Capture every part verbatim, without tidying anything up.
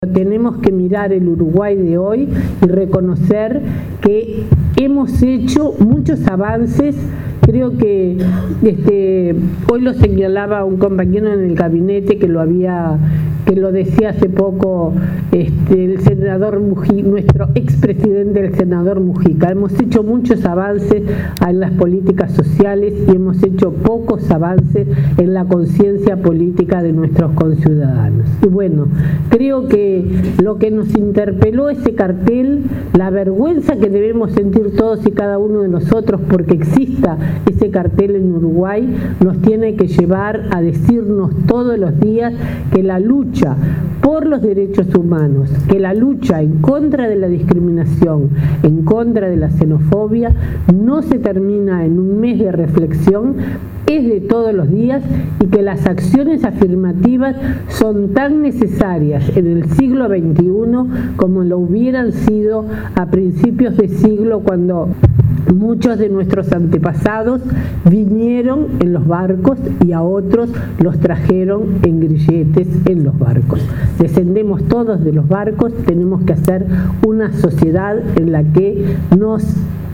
Tenemos que mirar el Uruguay de hoy y reconocer que hemos hecho muchos avances. Creo que este, hoy lo señalaba un compañero en el gabinete que lo había, que lo decía hace poco este, el senador Mujica, nuestro expresidente, el senador Mujica. Hemos hecho muchos avances en las políticas sociales y hemos hecho pocos avances en la conciencia política de nuestros conciudadanos. Y bueno, creo que lo que nos interpeló ese cartel, la vergüenza que debemos sentir todos y cada uno de nosotros porque exista ese cartel en Uruguay, nos tiene que llevar a decirnos todos los días que la lucha por los derechos humanos, que la lucha en contra de la discriminación, en contra de la xenofobia, no se termina en un mes de reflexión, es de todos los días, y que las acciones afirmativas son tan necesarias en el siglo veintiuno como lo hubieran sido a principios de siglo, cuando muchos de nuestros antepasados vinieron en los barcos y a otros los trajeron en grilletes en los barcos. Descendemos todos de los barcos, tenemos que hacer una sociedad en la que nos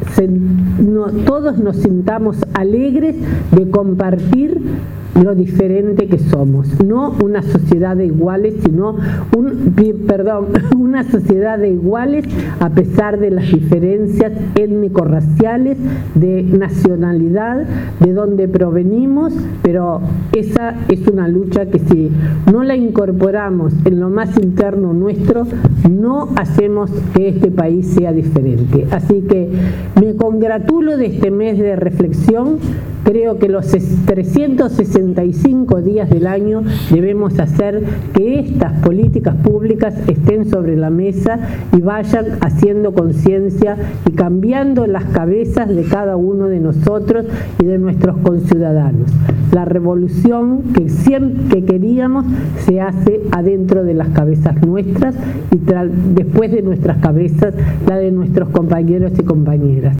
No, todos nos sintamos alegres de compartir lo diferente que somos, no una sociedad de iguales, sino un, perdón, una sociedad de iguales a pesar de las diferencias étnico-raciales, de nacionalidad, de donde provenimos, pero esa es una lucha que si no la incorporamos en lo más interno nuestro, no hacemos que este país sea diferente. Así que me congratulo de este mes de reflexión. Creo que los trescientos sesenta y cinco días del año debemos hacer que estas políticas públicas estén sobre la mesa y vayan haciendo conciencia y cambiando las cabezas de cada uno de nosotros y de nuestros conciudadanos. La revolución que siempre que queríamos se hace adentro de las cabezas nuestras y después de nuestras cabezas la de nuestros compañeros y compañeras.